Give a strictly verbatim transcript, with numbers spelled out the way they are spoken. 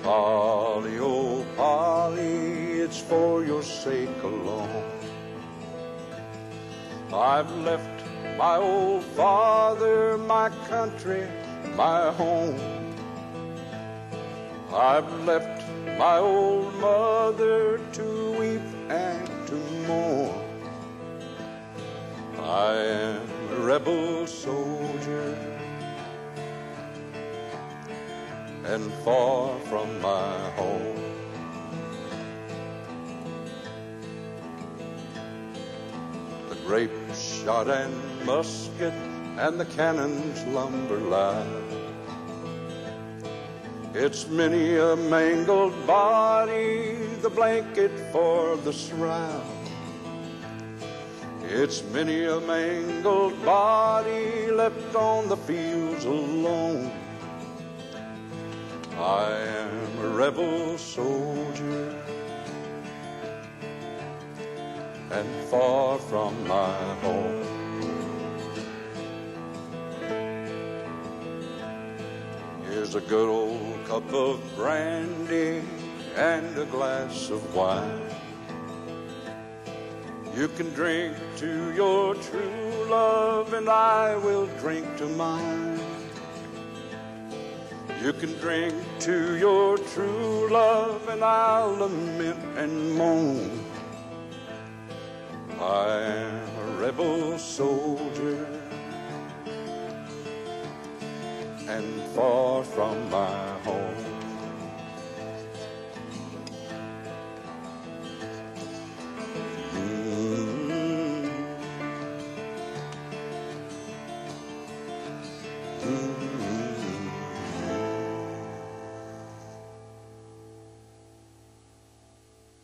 Polly, oh Polly, it's for your sake alone. I've left my old father, my country, my home. I've left my old mother to weep and to mourn. I am a rebel soldier and far from my home. The grape shot and musket and the cannon's lumber lie. It's many a mangled body, the blanket for the shroud. It's many a mangled body left on the fields alone. I am a rebel soldier and far from my home. Here's a good old cup of brandy and a glass of wine. You can drink to your true love and I will drink to mine. You can drink to your true love and I'll lament and moan. I am a rebel soldier and far from my home.